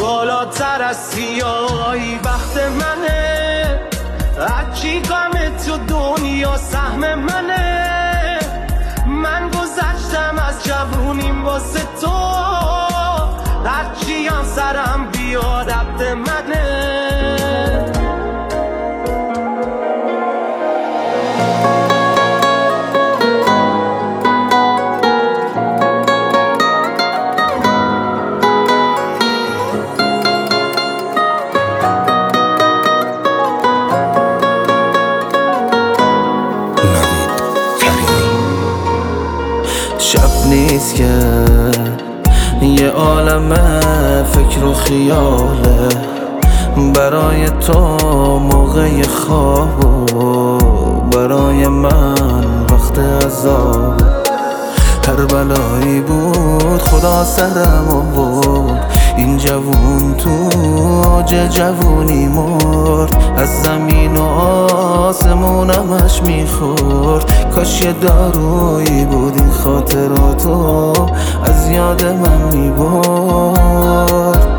بالاتر از سیاهی بخت منه، هرچی غم تو دنیا سهم منه. من گذشتم از جوونیم واسه تو، هرچی هم سرم بیاد عبد منه. شب نیست که یه عالم فکر و خیاله، برای تو موقع خواب و برای من وقت عذاب. هر بلایی بود خدا سرم آورد، این جوون تو اوج جوونی مرد. از زمین و آسمونمش میخورد، کاش یه دارویی بود این خاطراتو از یاد من میبرد.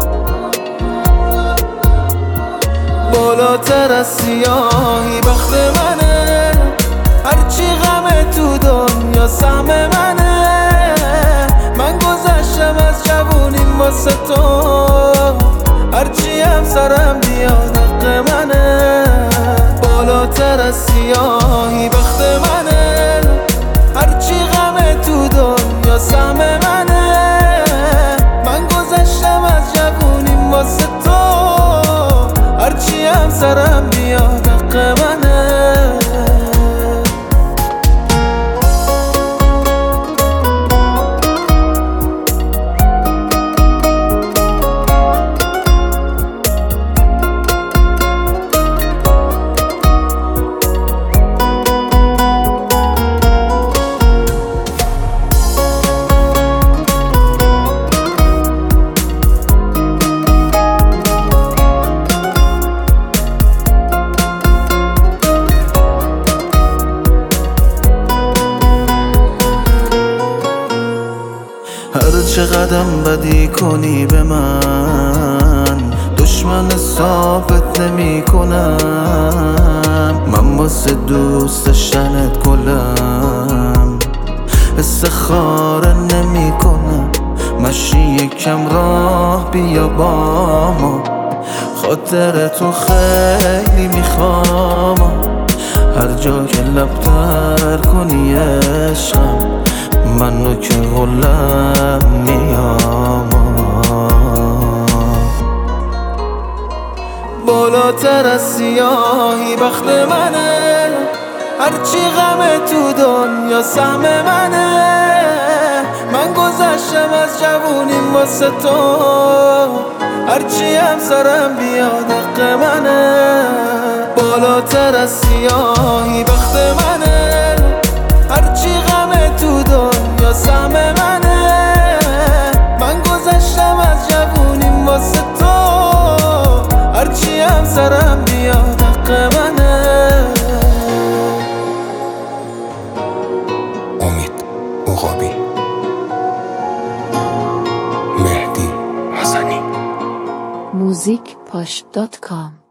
بالاتر از سیاهی بخت منه، هرچی غم تو دنیا سهم منه. من گذشتم از جوونیم واسه تو، هرچی هم سرم بیاد حق منه. بالاتر از سیاهی بخت منه، هرچی غم تو دنیا سهم منه. من گذشتم از جوونیم واسه تو، هرچی هم سرم بیاد حق منه. هر چه قدم بدی کنی به من، دشمن ثابت نمی کنم. من واسه دوست داشتنت گلم، استخاره نمی کنم. مشی یکم راه بیا با ما، خاطر تو خیلی میخوام. هر جا که لب تر کنی عشقم، منو که غلم میام. بالاتر از سیاهی بخت منه، هرچی غم تو دنیا سهم منه. من گذشتم از جوونیم واسه تو، هرچی هم سرم بیاد حق منه. بالاتر از سیاهی بخت منه، هرچی غم تو دنیا سهم منه. من گذشتم از جوونیم واسه تو، هرچی هم سرم بیاد حق منه. امید عقابی، مهدی حسنی. موزیک پاش.com